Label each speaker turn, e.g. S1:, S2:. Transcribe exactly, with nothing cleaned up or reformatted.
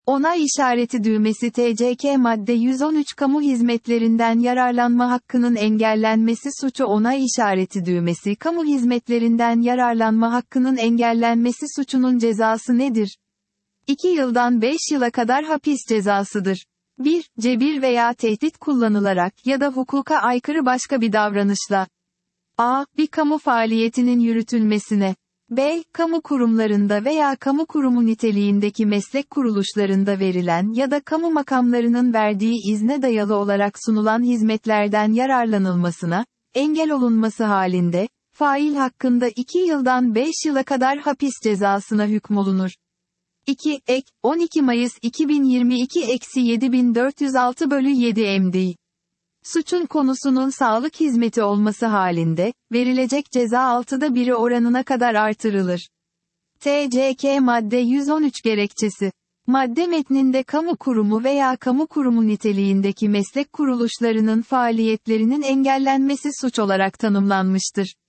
S1: Onay işareti düğmesi T C K Madde yüz on üç Kamu hizmetlerinden yararlanma hakkının engellenmesi suçu Onay işareti düğmesi Kamu hizmetlerinden yararlanma hakkının engellenmesi suçunun cezası nedir? iki yıldan beş yıla kadar hapis cezasıdır. bir Cebir veya tehdit kullanılarak ya da hukuka aykırı başka bir davranışla. A. Bir kamu faaliyetinin yürütülmesine. B. Kamu kurumlarında veya kamu kurumu niteliğindeki meslek kuruluşlarında verilen ya da kamu makamlarının verdiği izne dayalı olarak sunulan hizmetlerden yararlanılmasına, engel olunması halinde, fail hakkında iki yıldan beş yıla kadar hapis cezasına hükmolunur. iki Ek, on iki Mayıs iki bin yirmi iki yedi bin dört yüz altı bölü yedi M D. Suçun konusunun sağlık hizmeti olması halinde, verilecek ceza altıda biri oranına kadar artırılır. T C K Madde yüz on üç Gerekçesi. Madde metninde kamu kurumu veya kamu kurumu niteliğindeki meslek kuruluşlarının faaliyetlerinin engellenmesi suç olarak tanımlanmıştır.